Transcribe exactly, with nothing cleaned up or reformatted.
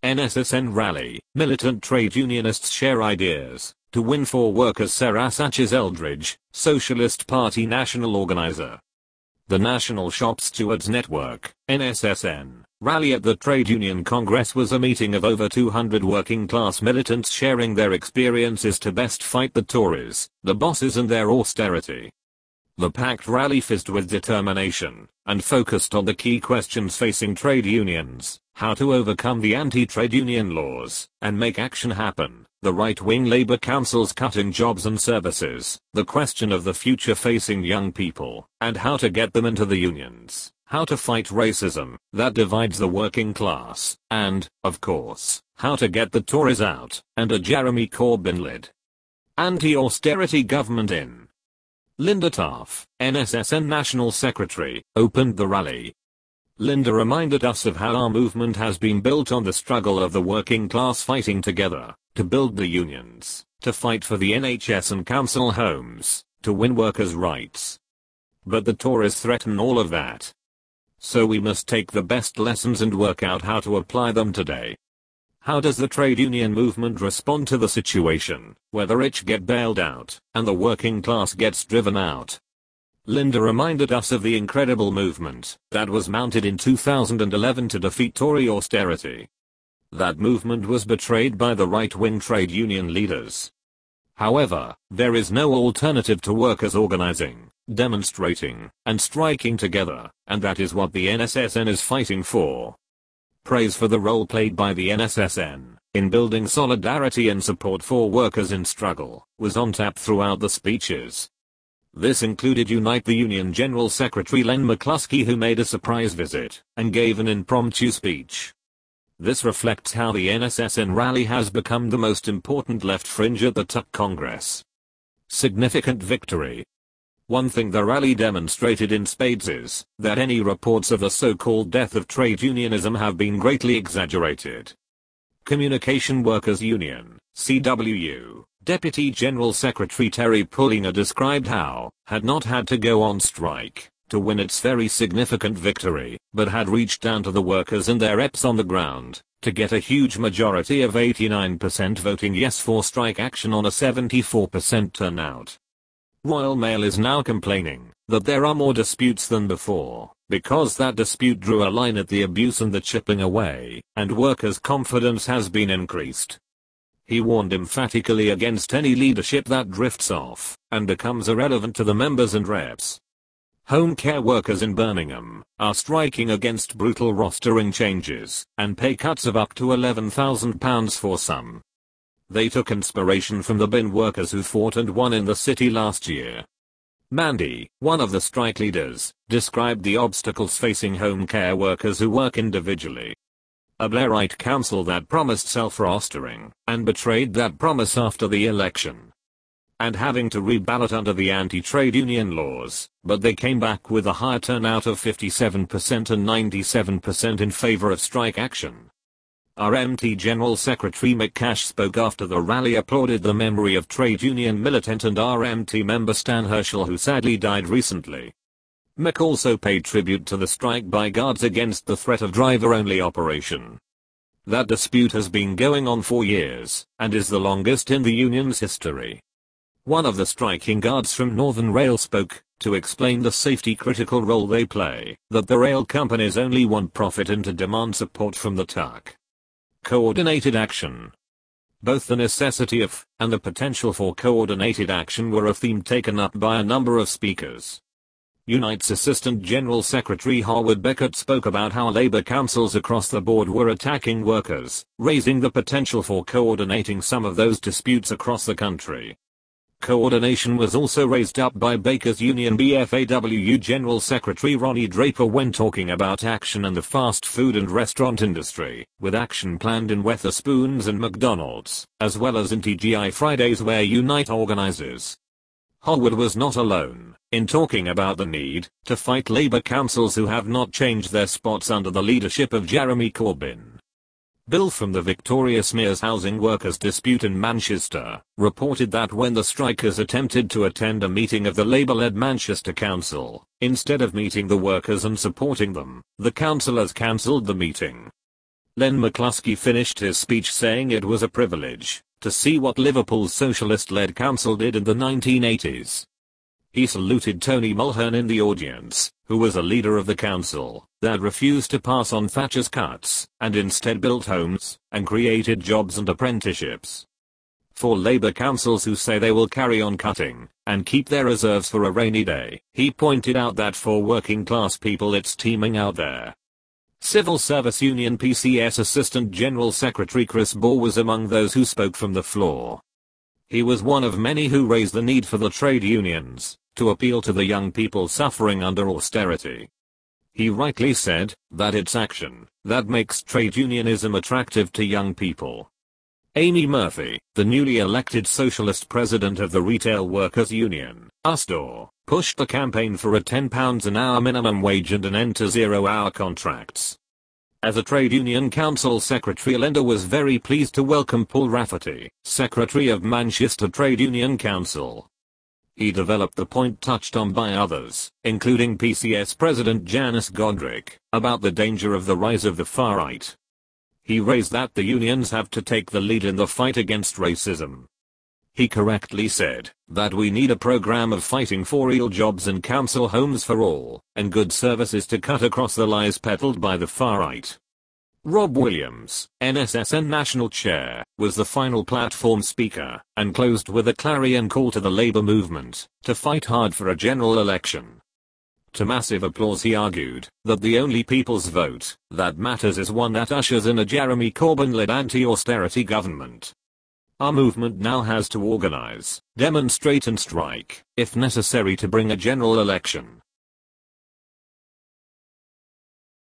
N S S N rally, militant trade unionists share ideas to win for workers. Sarah Sanchez Eldridge, Socialist Party national organizer. The National Shop Stewards Network, N S S N, rally at the Trade Union Congress was a meeting of over two hundred working class militants sharing their experiences to best fight the Tories, the bosses and their austerity. The packed rally fizzed with determination and focused on the key questions facing trade unions: how to overcome the anti-trade union laws and make action happen, the right-wing Labour Council's cutting jobs and services, the question of the future facing young people, and how to get them into the unions, how to fight racism that divides the working class, and, of course, how to get the Tories out and a Jeremy Corbyn-led anti-austerity government in. Linda Taff, N S S N National Secretary, opened the rally. Linda reminded us of how our movement has been built on the struggle of the working class fighting together to build the unions, to fight for the N H S and council homes, to win workers' rights. But the Tories threaten all of that. So we must take the best lessons and work out how to apply them today. How does the trade union movement respond to the situation where the rich get bailed out and the working class gets driven out? Linda reminded us of the incredible movement that was mounted in two thousand eleven to defeat Tory austerity. That movement was betrayed by the right-wing trade union leaders. However, there is no alternative to workers organizing, demonstrating, and striking together, and that is what the N S S N is fighting for. Praise for the role played by the N S S N in building solidarity and support for workers in struggle was on tap throughout the speeches. This included Unite the Union General Secretary Len McCluskey, who made a surprise visit and gave an impromptu speech. This reflects how the N S S N rally has become the most important left fringe at the T U C Congress. Significant victory. One thing the rally demonstrated in spades is that any reports of the so-called death of trade unionism have been greatly exaggerated. Communication Workers Union, C W U, Deputy General Secretary Terry Pullinger described how, had not had to go on strike to win its very significant victory, but had reached down to the workers and their reps on the ground to get a huge majority of eighty-nine percent voting yes for strike action on a seventy-four percent turnout. Royal Mail is now complaining that there are more disputes than before, because that dispute drew a line at the abuse and the chipping away, and workers' confidence has been increased. He warned emphatically against any leadership that drifts off and becomes irrelevant to the members and reps. Home care workers in Birmingham are striking against brutal rostering changes and pay cuts of up to eleven thousand pounds for some. They took inspiration from the bin workers who fought and won in the city last year. Mandy, one of the strike leaders, described the obstacles facing home care workers who work individually. A Blairite council that promised self-rostering and betrayed that promise after the election. And having to reballot under the anti-trade union laws, but they came back with a higher turnout of fifty-seven percent and ninety-seven percent in favor of strike action. R M T General Secretary Mick Cash spoke after the rally, applauded the memory of trade union militant and R M T member Stan Herschel, who sadly died recently. Mick also paid tribute to the strike by guards against the threat of driver-only operation. That dispute has been going on for years, and is the longest in the union's history. One of the striking guards from Northern Rail spoke to explain the safety-critical role they play, that the rail companies only want profit and to demand support from the T U C. Coordinated action. Both the necessity of, and the potential for coordinated action were a theme taken up by a number of speakers. Unite's Assistant General Secretary Howard Beckett spoke about how Labour councils across the board were attacking workers, raising the potential for coordinating some of those disputes across the country. Coordination was also raised up by Bakers Union B F A W General Secretary Ronnie Draper when talking about action in the fast food and restaurant industry, with action planned in Wetherspoons and McDonald's, as well as in T G I Fridays where Unite organizes. Howard was not alone in talking about the need to fight Labour councils who have not changed their spots under the leadership of Jeremy Corbyn. Bill from the Victoria Smears housing workers dispute in Manchester reported that when the strikers attempted to attend a meeting of the Labour-led Manchester Council, instead of meeting the workers and supporting them, the councillors cancelled the meeting. Len McCluskey finished his speech saying it was a privilege to see what Liverpool's socialist-led council did in the nineteen eighties. He saluted Tony Mulhern in the audience, who was a leader of the council that refused to pass on Thatcher's cuts and instead built homes and created jobs and apprenticeships. For Labour councils who say they will carry on cutting and keep their reserves for a rainy day, he pointed out that for working class people it's teeming out there. Civil Service Union P C S Assistant General Secretary Chris Ball was among those who spoke from the floor. He was one of many who raised the need for the trade unions to appeal to the young people suffering under austerity. He rightly said that it's action that makes trade unionism attractive to young people. Amy Murphy, the newly elected socialist president of the Retail Workers Union, U S D O R, pushed the campaign for a ten pounds an hour minimum wage and an end to zero-hour contracts. As a trade union council secretary, Linda was very pleased to welcome Paul Rafferty, secretary of Manchester Trade Union Council. He developed the point touched on by others, including P C S President Janice Godric, about the danger of the rise of the far right. He raised that the unions have to take the lead in the fight against racism. He correctly said that we need a program of fighting for real jobs and council homes for all, and good services to cut across the lies peddled by the far right. Rob Williams, N S S N National Chair, was the final platform speaker, and closed with a clarion call to the Labour movement to fight hard for a general election. To massive applause, he argued that the only people's vote that matters is one that ushers in a Jeremy Corbyn-led anti-austerity government. Our movement now has to organize, demonstrate and strike, if necessary, to bring a general election.